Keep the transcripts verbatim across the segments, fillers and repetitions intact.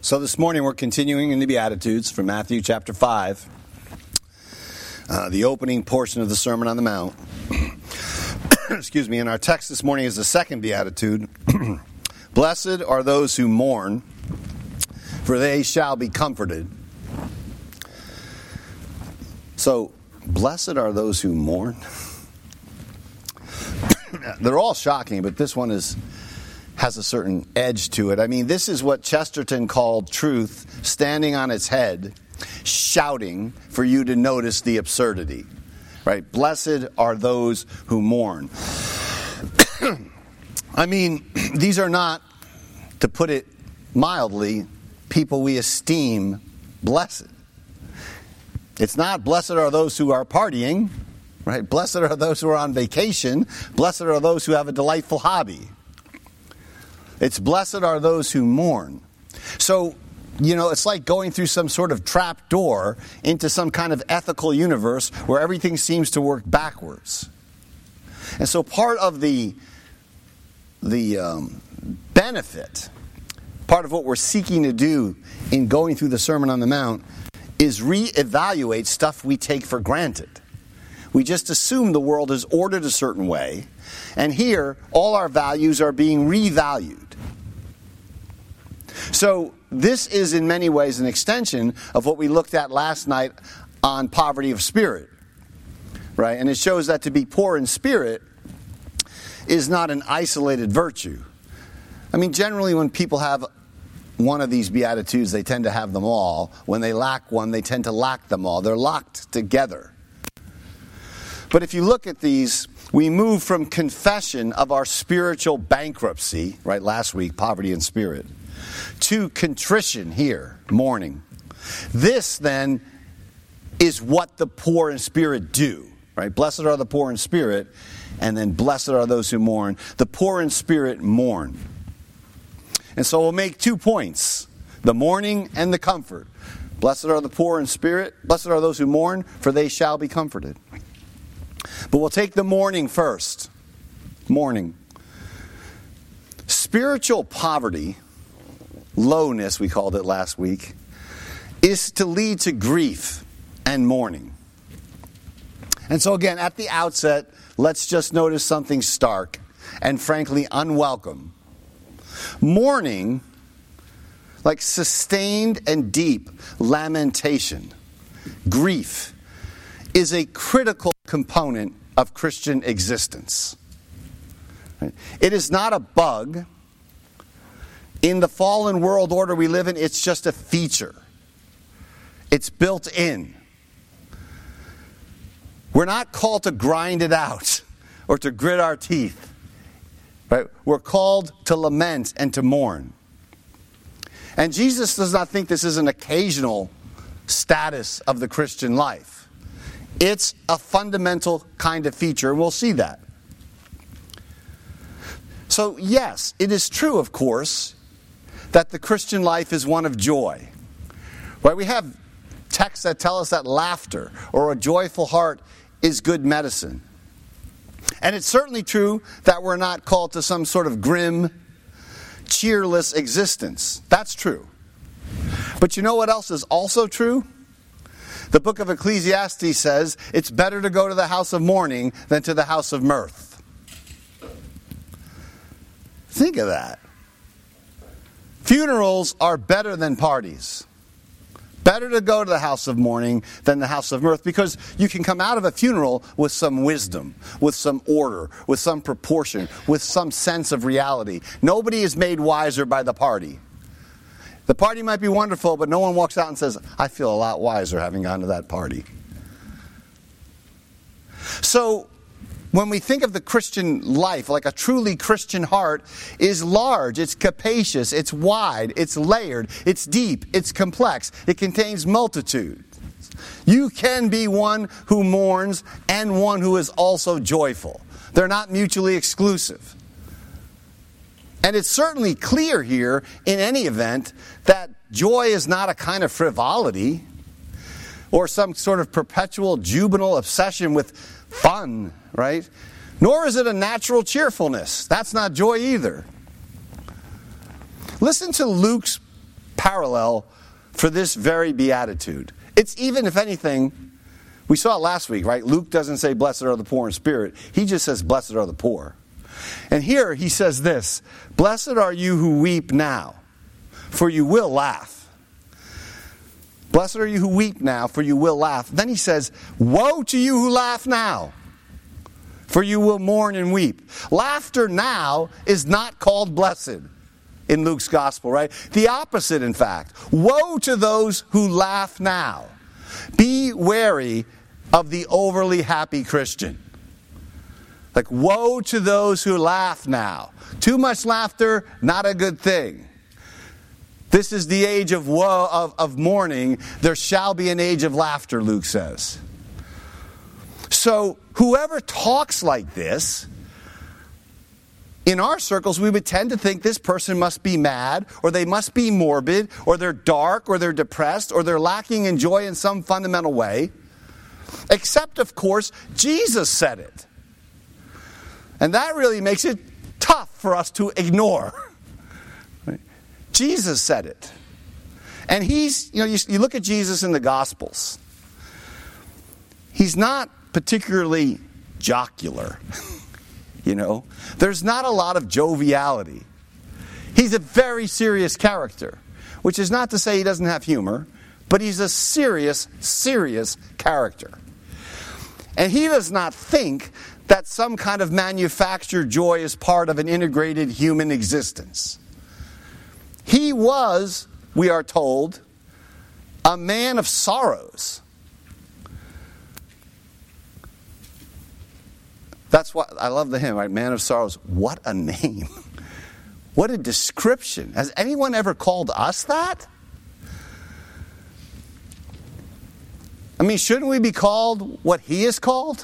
So this morning we're continuing in the Beatitudes from Matthew chapter five, uh, the opening portion of the Sermon on the Mount. Excuse me, and our text this morning is the second Beatitude. Blessed are those who mourn, for they shall be comforted. So, blessed are those who mourn. They're all shocking, but this one is has a certain edge to it. I mean, this is what Chesterton called truth standing on its head, shouting for you to notice the absurdity. Right? Blessed are those who mourn. I mean, these are not, to put it mildly, people we esteem blessed. It's not blessed are those who are partying, right? Blessed are those who are on vacation. Blessed are those who have a delightful hobby. It's blessed are those who mourn. So, you know, it's like going through some sort of trap door into some kind of ethical universe where everything seems to work backwards. And so part of the, the um, benefit, part of what we're seeking to do in going through the Sermon on the Mount is reevaluate stuff we take for granted. We just assume the world is ordered a certain way, and here all our values are being revalued. So this is in many ways an extension of what we looked at last night on poverty of spirit, right? And it shows that to be poor in spirit is not an isolated virtue. I mean, generally when people have one of these Beatitudes, they tend to have them all. When they lack one, they tend to lack them all. They're locked together. But if you look at these, we move from confession of our spiritual bankruptcy, right, last week, poverty in spirit, to contrition here, mourning. This, then, is what the poor in spirit do, right? Blessed are the poor in spirit, and then blessed are those who mourn. The poor in spirit mourn. And so we'll make two points, the mourning and the comfort. Blessed are the poor in spirit, blessed are those who mourn, for they shall be comforted. But we'll take the mourning first. Mourning. Spiritual poverty, lowness we called it last week, is to lead to grief and mourning. And so again, at the outset, let's just notice something stark and frankly unwelcome. Mourning, like sustained and deep lamentation, grief, is a critical component of Christian existence. It is not a bug. In the fallen world order we live in, it's just a feature. It's built in. We're not called to grind it out or to grit our teeth. Right? We're called to lament and to mourn. And Jesus does not think this is an occasional status of the Christian life. It's a fundamental kind of feature, and we'll see that. So, yes, it is true, of course, that the Christian life is one of joy. Right? We have texts that tell us that laughter or a joyful heart is good medicine. And it's certainly true that we're not called to some sort of grim, cheerless existence. That's true. But you know what else is also true? The book of Ecclesiastes says it's better to go to the house of mourning than to the house of mirth. Think of that. Funerals are better than parties. Better to go to the house of mourning than the house of mirth, because you can come out of a funeral with some wisdom, with some order, with some proportion, with some sense of reality. Nobody is made wiser by the party. The party might be wonderful, but no one walks out and says, I feel a lot wiser having gone to that party. So, when we think of the Christian life, like a truly Christian heart is large, it's capacious, it's wide, it's layered, it's deep, it's complex, it contains multitude. You can be one who mourns and one who is also joyful. They're not mutually exclusive. And it's certainly clear here, in any event, that joy is not a kind of frivolity or some sort of perpetual juvenile obsession with fun, right? Nor is it a natural cheerfulness. That's not joy either. Listen to Luke's parallel for this very beatitude. It's even, if anything, we saw it last week, right? Luke doesn't say, blessed are the poor in spirit. He just says, blessed are the poor. And here he says this, blessed are you who weep now, for you will laugh. Blessed are you who weep now, for you will laugh. Then he says, woe to you who laugh now, for you will mourn and weep. Laughter now is not called blessed in Luke's gospel, right? The opposite, in fact. Woe to those who laugh now. Be wary of the overly happy Christian. Like, woe to those who laugh now. Too much laughter, not a good thing. This is the age of woe, of, of mourning. There shall be an age of laughter, Luke says. So, whoever talks like this, in our circles, we would tend to think this person must be mad, or they must be morbid, or they're dark, or they're depressed, or they're lacking in joy in some fundamental way. Except, of course, Jesus said it. And that really makes it tough for us to ignore. Jesus said it. And he's, you know, you, you look at Jesus in the Gospels. He's not particularly jocular. You know, there's not a lot of joviality. He's a very serious character, which is not to say he doesn't have humor, but he's a serious, serious character. And he does not think that some kind of manufactured joy is part of an integrated human existence. He was, we are told, a man of sorrows. That's what I love the hymn, right? Man of sorrows. What a name. What a description. Has anyone ever called us that? I mean, shouldn't we be called what he is called?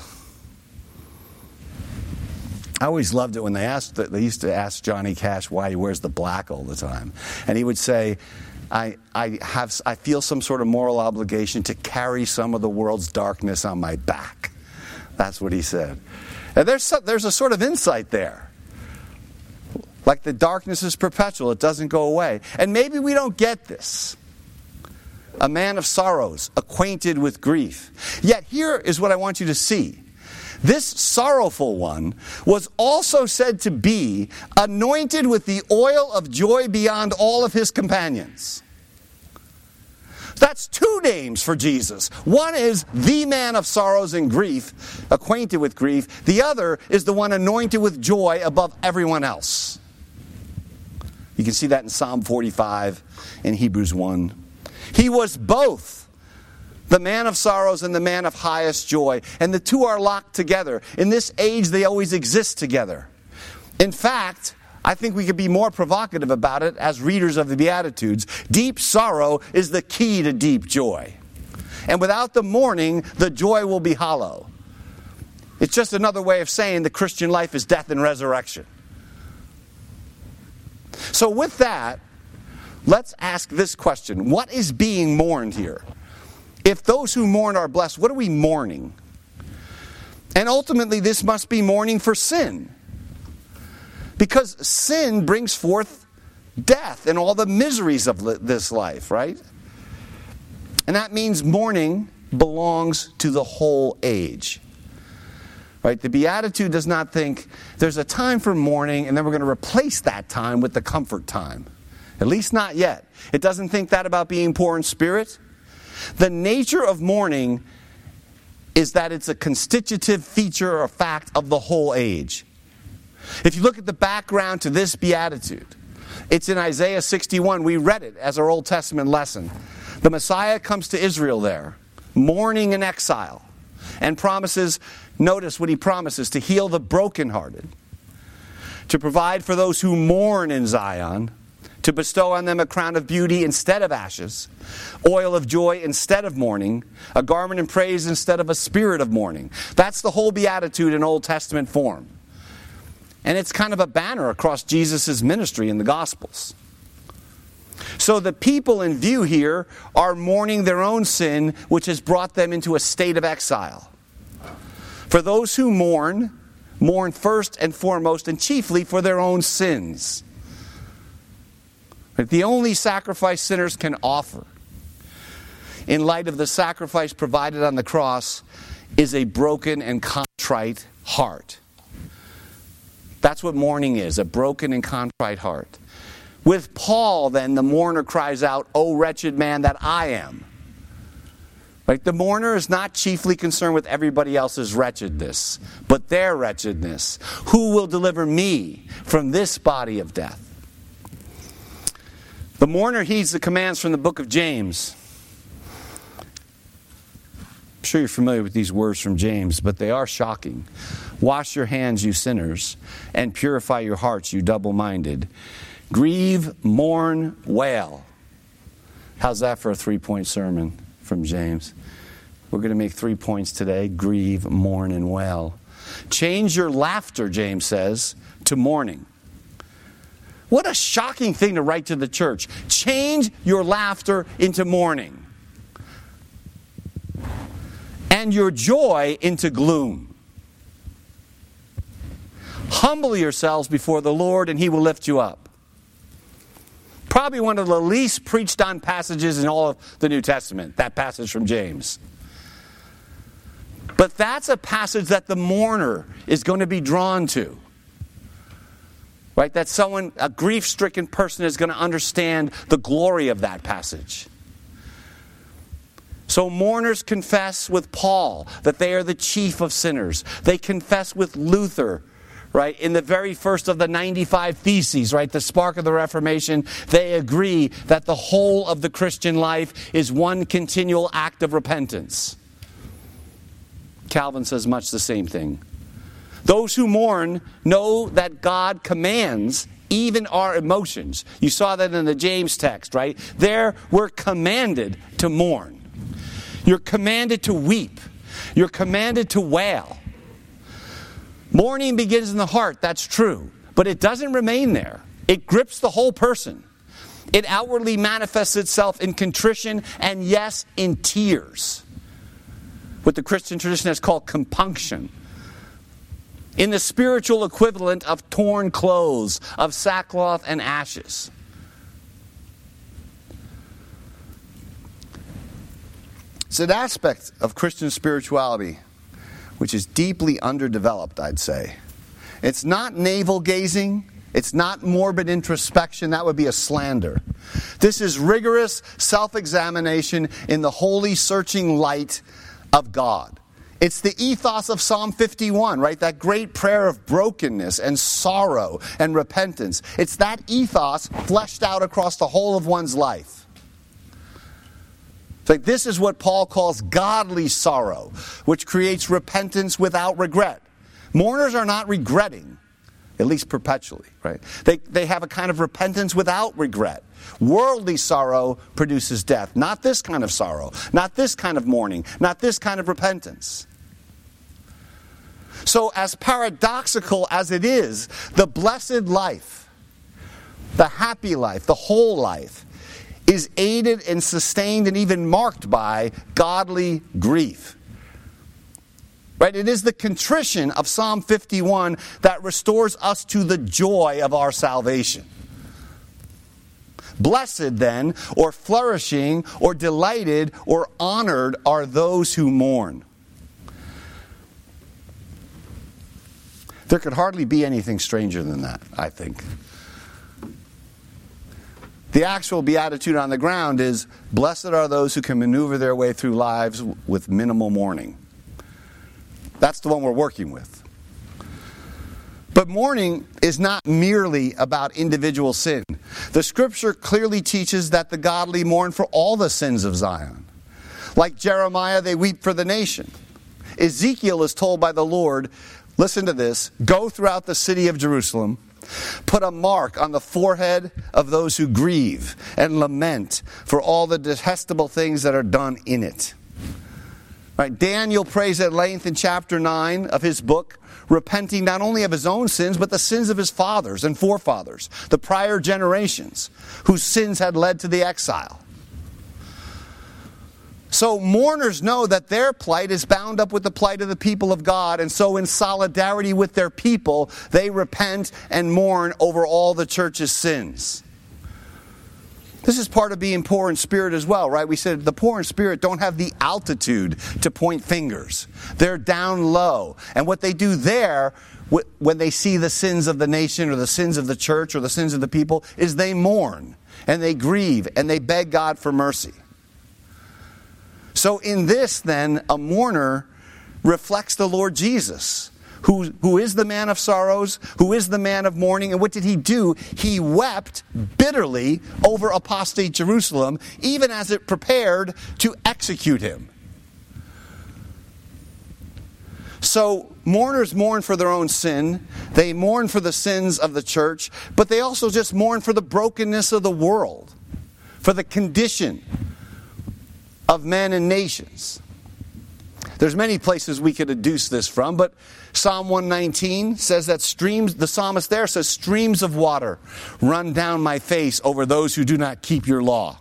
I always loved it when they asked, they used to ask Johnny Cash why he wears the black all the time. And he would say, I, I have, I feel some sort of moral obligation to carry some of the world's darkness on my back. That's what he said. And there's some, there's a sort of insight there. Like the darkness is perpetual, it doesn't go away. And maybe we don't get this. A man of sorrows, acquainted with grief. Yet here is what I want you to see. This sorrowful one was also said to be anointed with the oil of joy beyond all of his companions. That's two names for Jesus. One is the man of sorrows and grief, acquainted with grief. The other is the one anointed with joy above everyone else. You can see that in Psalm forty-five and Hebrews one. He was both the man of sorrows and the man of highest joy. And the two are locked together. In this age, they always exist together. In fact, I think we could be more provocative about it as readers of the Beatitudes. Deep sorrow is the key to deep joy. And without the mourning, the joy will be hollow. It's just another way of saying the Christian life is death and resurrection. So with that, let's ask this question. What is being mourned here? If those who mourn are blessed, what are we mourning? And ultimately, this must be mourning for sin. Because sin brings forth death and all the miseries of this life, right? And that means mourning belongs to the whole age. Right? The Beatitude does not think there's a time for mourning and then we're going to replace that time with the comfort time. At least not yet. It doesn't think that about being poor in spirit. The nature of mourning is that it's a constitutive feature or fact of the whole age. If you look at the background to this beatitude, it's in Isaiah sixty-one. We read it as our Old Testament lesson. The Messiah comes to Israel there, mourning in exile, and promises, notice what he promises, to heal the brokenhearted, to provide for those who mourn in Zion, to bestow on them a crown of beauty instead of ashes, oil of joy instead of mourning, a garment of praise instead of a spirit of mourning. That's the whole beatitude in Old Testament form. And it's kind of a banner across Jesus' ministry in the Gospels. So the people in view here are mourning their own sin, which has brought them into a state of exile. For those who mourn, mourn first and foremost and chiefly for their own sins. Right? The only sacrifice sinners can offer, in light of the sacrifice provided on the cross, is a broken and contrite heart. That's what mourning is, a broken and contrite heart. With Paul, then, the mourner cries out, "O wretched man that I am." Right? The mourner is not chiefly concerned with everybody else's wretchedness, but their wretchedness. Who will deliver me from this body of death? The mourner heeds the commands from the book of James. I'm sure you're familiar with these words from James, but they are shocking. "Wash your hands, you sinners, and purify your hearts, you double-minded. Grieve, mourn, wail." How's that for a three-point sermon from James? We're going to make three points today: grieve, mourn, and wail. Change your laughter, James says, to mourning. What a shocking thing to write to the church. Change your laughter into mourning, and your joy into gloom. Humble yourselves before the Lord, and He will lift you up. Probably one of the least preached on passages in all of the New Testament, that passage from James. But that's a passage that the mourner is going to be drawn to. Right? That someone, a grief-stricken person, is going to understand the glory of that passage. So mourners confess with Paul that they are the chief of sinners. They confess with Luther, right, in the very first of the ninety-five Theses, right, the spark of the Reformation. They agree that the whole of the Christian life is one continual act of repentance. Calvin says much the same thing. Those who mourn know that God commands even our emotions. You saw that in the James text, right? There we're commanded to mourn. You're commanded to weep. You're commanded to wail. Mourning begins in the heart, that's true. But it doesn't remain there. It grips the whole person. It outwardly manifests itself in contrition and, yes, in tears. What the Christian tradition has called compunction. In the spiritual equivalent of torn clothes, of sackcloth and ashes. It's an aspect of Christian spirituality which is deeply underdeveloped, I'd say. It's not navel-gazing. It's not morbid introspection. That would be a slander. This is rigorous self-examination in the holy, searching light of God. It's the ethos of Psalm fifty-one, right? That great prayer of brokenness and sorrow and repentance. It's that ethos fleshed out across the whole of one's life. It's like this is what Paul calls godly sorrow, which creates repentance without regret. Mourners are not regretting, at least perpetually, right? They, they have a kind of repentance without regret. Worldly sorrow produces death. Not this kind of sorrow. Not this kind of mourning. Not this kind of repentance. So as paradoxical as it is, the blessed life, the happy life, the whole life, is aided and sustained and even marked by godly grief. Right? It is the contrition of Psalm fifty-one that restores us to the joy of our salvation. Blessed then, or flourishing, or delighted, or honored are those who mourn. There could hardly be anything stranger than that, I think. The actual beatitude on the ground is, blessed are those who can maneuver their way through lives with minimal mourning. That's the one we're working with. But mourning is not merely about individual sin. The Scripture clearly teaches that the godly mourn for all the sins of Zion. Like Jeremiah, they weep for the nation. Ezekiel is told by the Lord, listen to this, go throughout the city of Jerusalem, put a mark on the forehead of those who grieve and lament for all the detestable things that are done in it. Right? Daniel prays at length in chapter nine of his book, repenting not only of his own sins, but the sins of his fathers and forefathers, the prior generations, whose sins had led to the exile. So mourners know that their plight is bound up with the plight of the people of God, and so in solidarity with their people, they repent and mourn over all the church's sins. This is part of being poor in spirit as well, right? We said the poor in spirit don't have the altitude to point fingers. They're down low. And what they do there, when they see the sins of the nation or the sins of the church or the sins of the people, is they mourn and they grieve and they beg God for mercy. So in this, then, a mourner reflects the Lord Jesus, who, who is the man of sorrows, who is the man of mourning. And what did he do? He wept bitterly over apostate Jerusalem, even as it prepared to execute him. So mourners mourn for their own sin. They mourn for the sins of the church, but they also just mourn for the brokenness of the world, for the condition of men and nations. There's many places we could deduce this from, but Psalm one nineteen says that streams, the psalmist there says, streams of water run down my face over those who do not keep your law.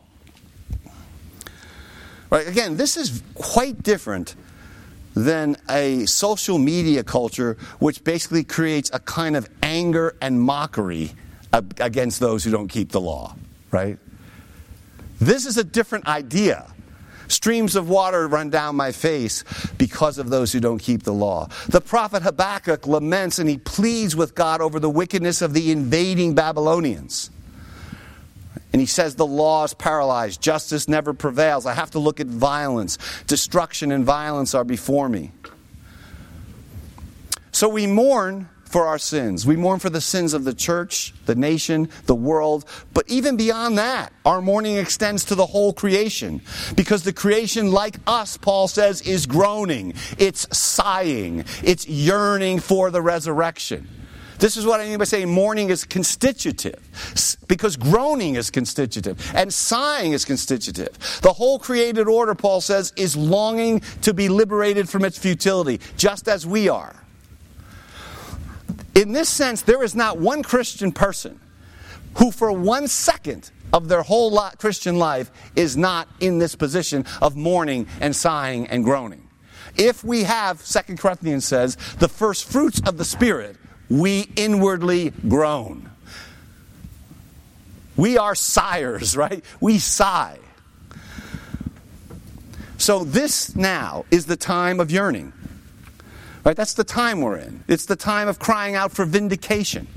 Right? Again, this is quite different than a social media culture which basically creates a kind of anger and mockery against those who don't keep the law. Right? This is a different idea. Streams of water run down my face because of those who don't keep the law. The prophet Habakkuk laments and he pleads with God over the wickedness of the invading Babylonians. And he says the law is paralyzed. Justice never prevails. I have to look at violence. Destruction and violence are before me. So we mourn for our sins. We mourn for the sins of the church, the nation, the world. But even beyond that, our mourning extends to the whole creation. Because the creation, like us, Paul says, is groaning. It's sighing. It's yearning for the resurrection. This is what I mean by saying mourning is constitutive. Because groaning is constitutive. And sighing is constitutive. The whole created order, Paul says, is longing to be liberated from its futility, just as we are. In this sense, there is not one Christian person who for one second of their whole lot Christian life is not in this position of mourning and sighing and groaning. If we have, Second Corinthians says, the first fruits of the Spirit, we inwardly groan. We are sighers, right? We sigh. So this now is the time of yearning. Right? That's the time we're in. It's the time of crying out for vindication.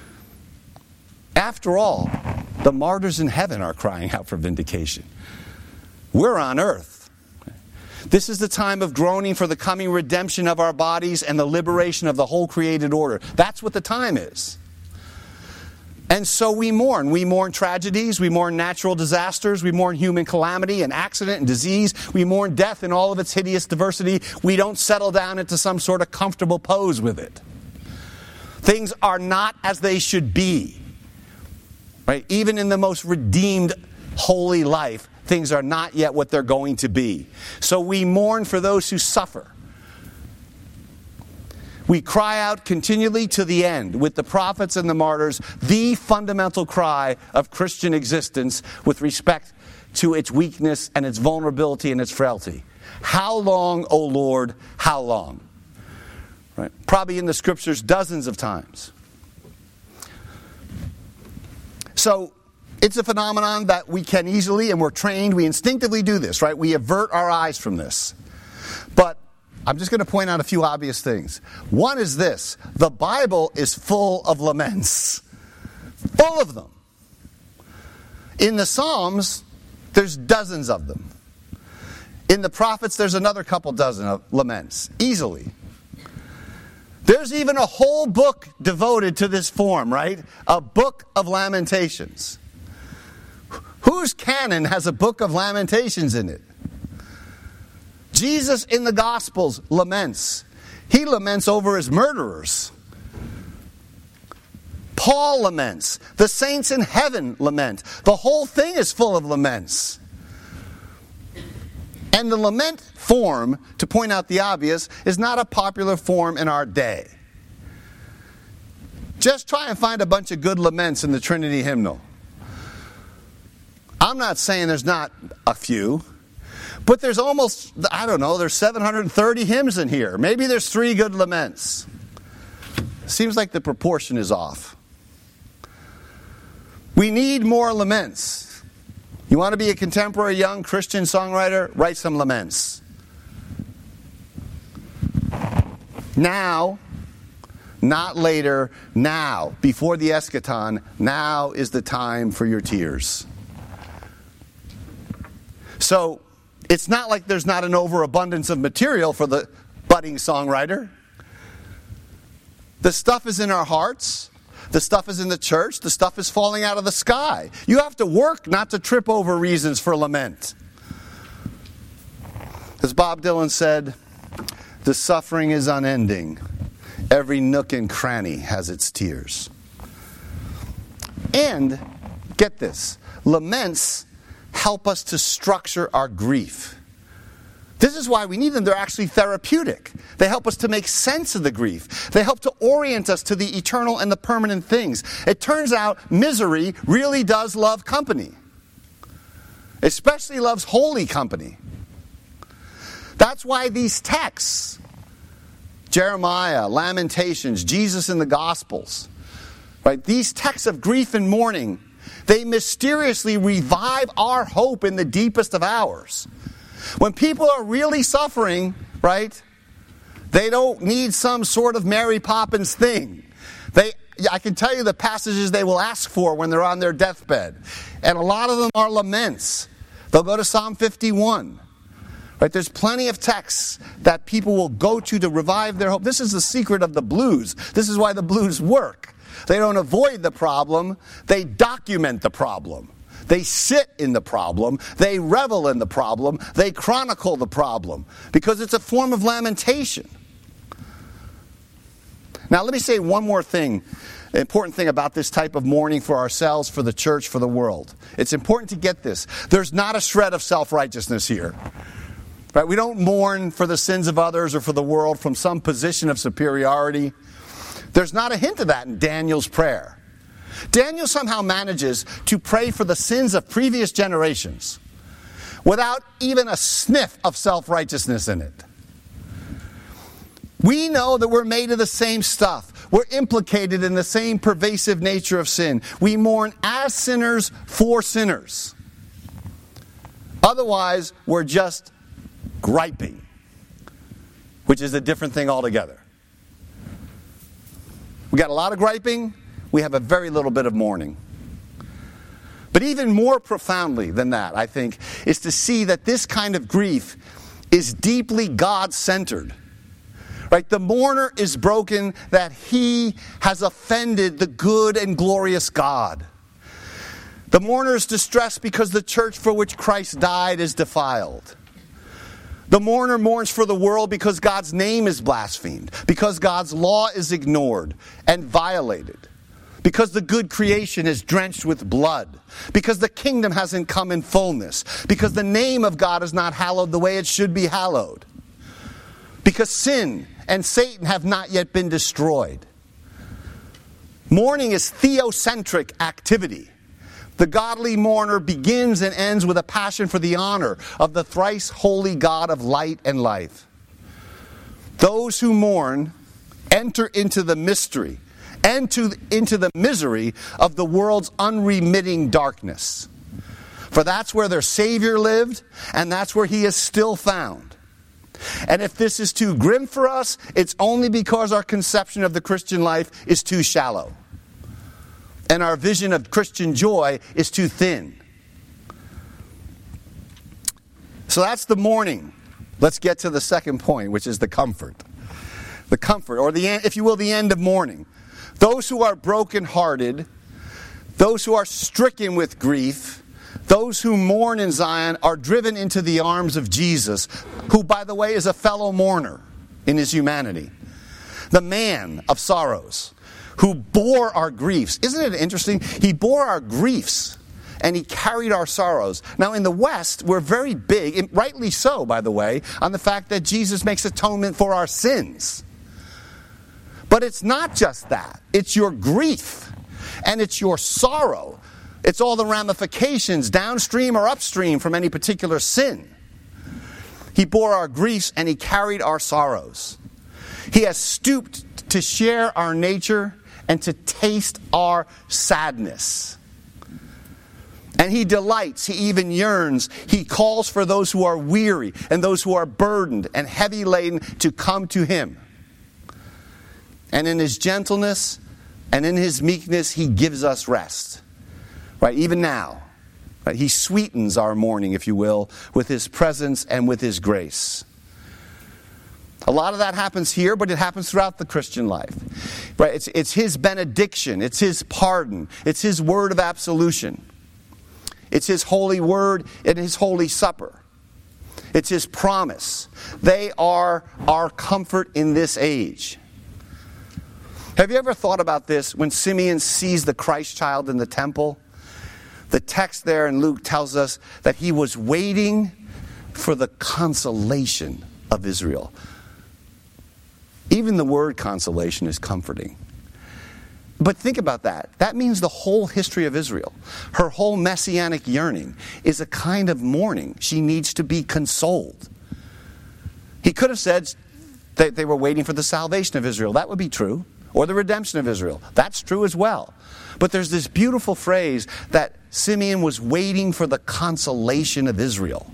After all, the martyrs in heaven are crying out for vindication. We're on earth. This is the time of groaning for the coming redemption of our bodies and the liberation of the whole created order. That's what the time is. And so we mourn. We mourn tragedies. We mourn natural disasters. We mourn human calamity and accident and disease. We mourn death in all of its hideous diversity. We don't settle down into some sort of comfortable pose with it. Things are not as they should be. Right? Even in the most redeemed, holy life, things are not yet what they're going to be. So we mourn for those who suffer. We cry out continually to the end with the prophets and the martyrs, the fundamental cry of Christian existence with respect to its weakness and its vulnerability and its frailty. How long, O Lord, how long? Right? Probably in the scriptures dozens of times. So it's a phenomenon that we can easily, and we're trained, we instinctively do this, right? We avert our eyes from this. But I'm just going to point out a few obvious things. One is this. The Bible is full of laments. Full of them. In the Psalms, there's dozens of them. In the prophets, there's another couple dozen of laments. Easily. There's even a whole book devoted to this form, right? A book of lamentations. Whose canon has a book of lamentations in it? Jesus in the Gospels laments. He laments over his murderers. Paul laments. The saints in heaven lament. The whole thing is full of laments. And the lament form, to point out the obvious, is not a popular form in our day. Just try and find a bunch of good laments in the Trinity hymnal. I'm not saying there's not a few. But there's almost, I don't know, there's seven hundred thirty hymns in here. Maybe there's three good laments. Seems like the proportion is off. We need more laments. You want to be a contemporary young Christian songwriter? Write some laments. Now, not later, now, before the eschaton, now is the time for your tears. So, it's not like there's not an overabundance of material for the budding songwriter. The stuff is in our hearts. The stuff is in the church. The stuff is falling out of the sky. You have to work not to trip over reasons for lament. As Bob Dylan said, the suffering is unending. Every nook and cranny has its tears. And, get this, laments help us to structure our grief. This is why we need them. They're actually therapeutic. They help us to make sense of the grief. They help to orient us to the eternal and the permanent things. It turns out misery really does love company. Especially loves holy company. That's why these texts, Jeremiah, Lamentations, Jesus in the Gospels, right? These texts of grief and mourning, they mysteriously revive our hope in the deepest of hours. When people are really suffering, right, they don't need some sort of Mary Poppins thing. They, I can tell you the passages they will ask for when they're on their deathbed. And a lot of them are laments. They'll go to Psalm fifty-one. Right? There's plenty of texts that people will go to to revive their hope. This is the secret of the blues. This is why the blues work. They don't avoid the problem. They document the problem. They sit in the problem. They revel in the problem. They chronicle the problem. Because it's a form of lamentation. Now let me say one more thing. An important thing about this type of mourning for ourselves, for the church, for the world. It's important to get this. There's not a shred of self-righteousness here. Right? We don't mourn for the sins of others or for the world from some position of superiority. There's not a hint of that in Daniel's prayer. Daniel somehow manages to pray for the sins of previous generations without even a sniff of self-righteousness in it. We know that we're made of the same stuff. We're implicated in the same pervasive nature of sin. We mourn as sinners for sinners. Otherwise, we're just griping, which is a different thing altogether. We got a lot of griping. We have a very little bit of mourning. But even more profoundly than that, I think, is to see that this kind of grief is deeply God-centered. Right? The mourner is broken that he has offended the good and glorious God. The mourner is distressed because the church for which Christ died is defiled. The mourner mourns for the world because God's name is blasphemed, because God's law is ignored and violated, because the good creation is drenched with blood, because the kingdom hasn't come in fullness, because the name of God is not hallowed the way it should be hallowed, because sin and Satan have not yet been destroyed. Mourning is theocentric activity. The godly mourner begins and ends with a passion for the honor of the thrice holy God of light and life. Those who mourn enter into the mystery and to, into the misery of the world's unremitting darkness. For that's where their Savior lived, and that's where He is still found. And if this is too grim for us, it's only because our conception of the Christian life is too shallow. And our vision of Christian joy is too thin. So that's the mourning. Let's get to the second point, which is the comfort. The comfort, or the if you will, the end of mourning. Those who are brokenhearted, those who are stricken with grief, those who mourn in Zion are driven into the arms of Jesus, who, by the way, is a fellow mourner in his humanity. The man of sorrows, who bore our griefs. Isn't it interesting? He bore our griefs, and He carried our sorrows. Now, in the West, we're very big, and rightly so, by the way, on the fact that Jesus makes atonement for our sins. But it's not just that. It's your grief, and it's your sorrow. It's all the ramifications, downstream or upstream, from any particular sin. He bore our griefs, and He carried our sorrows. He has stooped to share our nature and to taste our sadness. And he delights, he even yearns, he calls for those who are weary and those who are burdened and heavy laden to come to him. And in his gentleness and in his meekness, he gives us rest. Right, even now. Right, he sweetens our morning, if you will, with his presence and with his grace. A lot of that happens here, but it happens throughout the Christian life. Right? It's, it's his benediction. It's his pardon. It's his word of absolution. It's his holy word and his holy supper. It's his promise. They are our comfort in this age. Have you ever thought about this when Simeon sees the Christ child in the temple? The text there in Luke tells us that he was waiting for the consolation of Israel. Even the word consolation is comforting. But think about that. That means the whole history of Israel, her whole messianic yearning, is a kind of mourning. She needs to be consoled. He could have said that they were waiting for the salvation of Israel. That would be true. Or the redemption of Israel. That's true as well. But there's this beautiful phrase that Simeon was waiting for the consolation of Israel.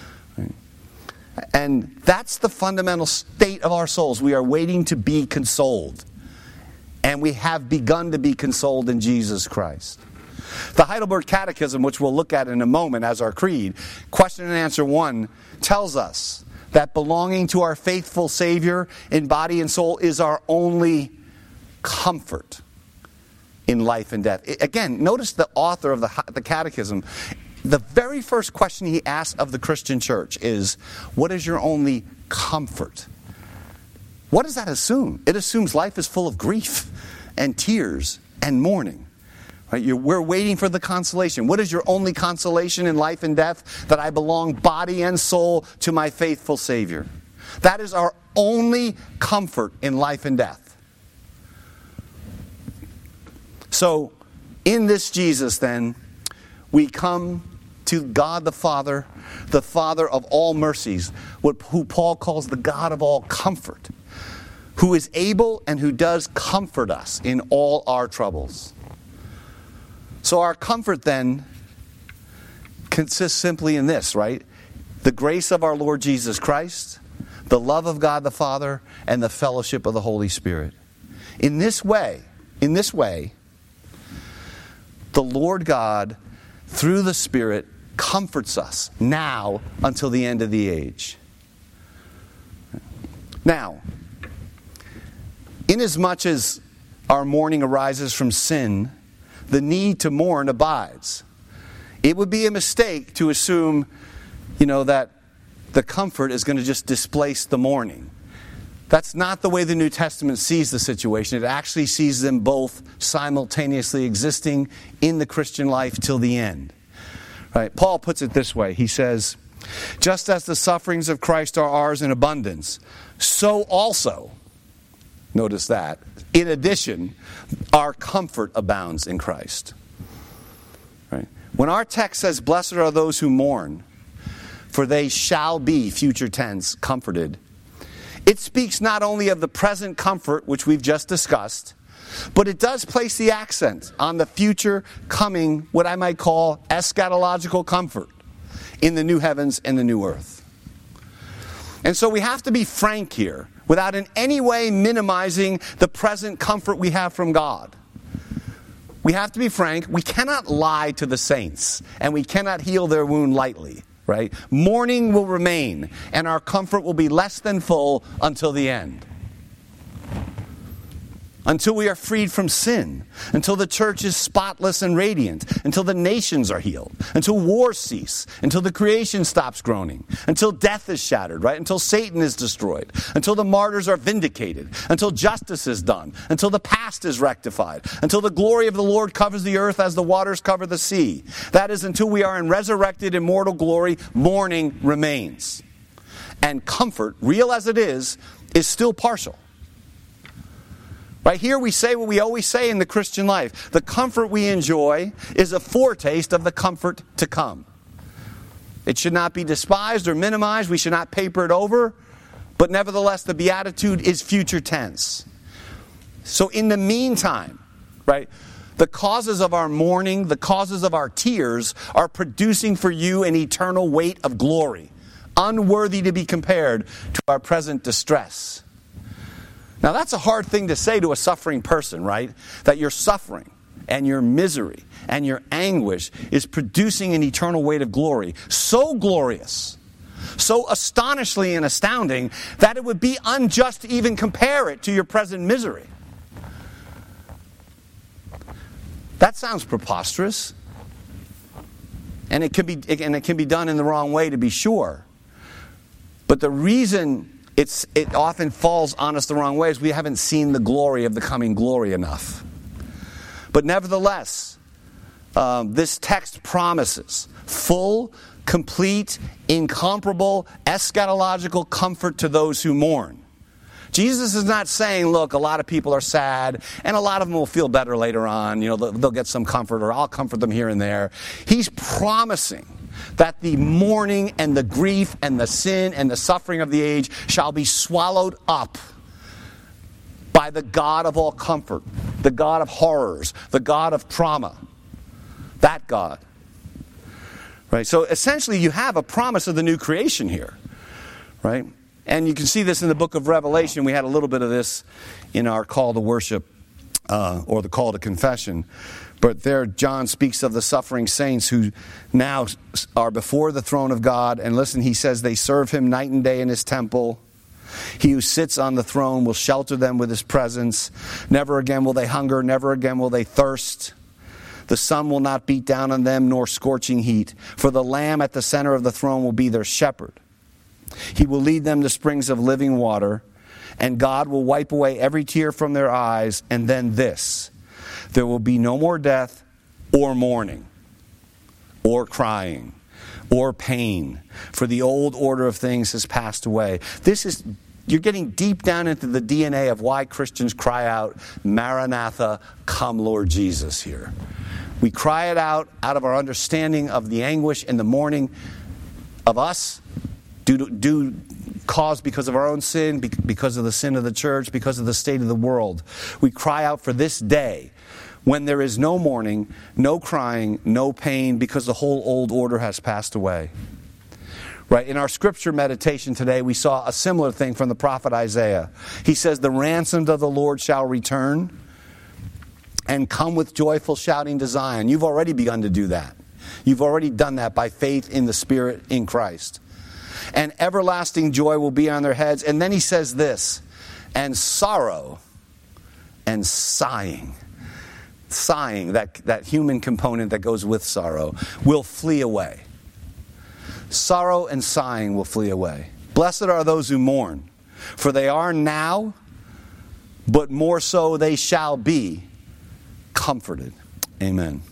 And that's the fundamental state of our souls. We are waiting to be consoled. And we have begun to be consoled in Jesus Christ. The Heidelberg Catechism, which we'll look at in a moment as our creed, question and answer one, tells us that belonging to our faithful Savior in body and soul is our only comfort in life and death. Again, notice the author of the, the Catechism. The very first question he asks of the Christian church is, what is your only comfort? What does that assume? It assumes life is full of grief and tears and mourning. Right? You're, we're waiting for the consolation. What is your only consolation in life and death? That I belong body and soul to my faithful Savior. That is our only comfort in life and death. So, in this Jesus, then, we come to God the Father, the Father of all mercies, what, who Paul calls the God of all comfort, who is able and who does comfort us in all our troubles. So our comfort, then, consists simply in this, right? The grace of our Lord Jesus Christ, the love of God the Father, and the fellowship of the Holy Spirit. In this way, in this way, the Lord God, through the Spirit, comforts us now until the end of the age. Now, inasmuch as our mourning arises from sin, the need to mourn abides. It would be a mistake to assume, you know, that the comfort is going to just displace the mourning. That's not the way the New Testament sees the situation. It actually sees them both simultaneously existing in the Christian life till the end. Right? Paul puts it this way. He says, just as the sufferings of Christ are ours in abundance, so also, notice that, in addition, our comfort abounds in Christ. Right? When our text says, blessed are those who mourn, for they shall be, future tense, comforted, it speaks not only of the present comfort, which we've just discussed, but it does place the accent on the future coming, what I might call eschatological comfort in the new heavens and the new earth. And so we have to be frank here, without in any way minimizing the present comfort we have from God. We have to be frank. We cannot lie to the saints, and we cannot heal their wound lightly. Right? Mourning will remain, and our comfort will be less than full until the end. Until we are freed from sin, until the church is spotless and radiant, until the nations are healed, until wars cease, until the creation stops groaning, until death is shattered, right? Until Satan is destroyed, until the martyrs are vindicated, until justice is done, until the past is rectified, until the glory of the Lord covers the earth as the waters cover the sea. That is, until we are in resurrected immortal glory, mourning remains. And comfort, real as it is, is still partial. Right here we say what we always say in the Christian life. The comfort we enjoy is a foretaste of the comfort to come. It should not be despised or minimized. We should not paper it over. But nevertheless, the beatitude is future tense. So in the meantime, right, The causes of our mourning, the causes of our tears are producing for you an eternal weight of glory, unworthy to be compared to our present distress. Now that's a hard thing to say to a suffering person, right? That your suffering and your misery and your anguish is producing an eternal weight of glory. So glorious, so astonishingly and astounding that it would be unjust to even compare it to your present misery. That sounds preposterous. And it can be and it can be done in the wrong way, to be sure. But the reason it's it often falls on us the wrong way is we haven't seen the glory of the coming glory enough. But nevertheless, um, this text promises full, complete, incomparable, eschatological comfort to those who mourn. Jesus is not saying, look, a lot of people are sad, and a lot of them will feel better later on. You know, they'll, they'll get some comfort, or I'll comfort them here and there. He's promising that the mourning and the grief and the sin and the suffering of the age shall be swallowed up by the God of all comfort, the God of horrors, the God of trauma. That God. Right? So essentially you have a promise of the new creation here. Right? And you can see this in the book of Revelation. We had a little bit of this in our call to worship, uh, or the call to confession. But there John speaks of the suffering saints who now are before the throne of God. And listen, he says they serve him night and day in his temple. He who sits on the throne will shelter them with his presence. Never again will they hunger, never again will they thirst. The sun will not beat down on them, nor scorching heat. For the Lamb at the center of the throne will be their shepherd. He will lead them to springs of living water, and God will wipe away every tear from their eyes. And then this, there will be no more death or mourning or crying or pain, for the old order of things has passed away. This is, you're getting deep down into the D N A of why Christians cry out, Maranatha, come Lord Jesus here. We cry it out out of our understanding of the anguish and the mourning of us, due, to, due caused because of our own sin, because of the sin of the church, because of the state of the world. We cry out for this day when there is no mourning, no crying, no pain, because the whole old order has passed away. Right? In our scripture meditation today, we saw a similar thing from the prophet Isaiah. He says, the ransomed of the Lord shall return and come with joyful shouting to Zion. You've already begun to do that. You've already done that by faith in the Spirit in Christ. And everlasting joy will be on their heads. And then he says this, and sorrow and sighing, sighing, that, that human component that goes with sorrow, will flee away. Sorrow and sighing will flee away. Blessed are those who mourn, for they are now, but more so they shall be comforted. Amen.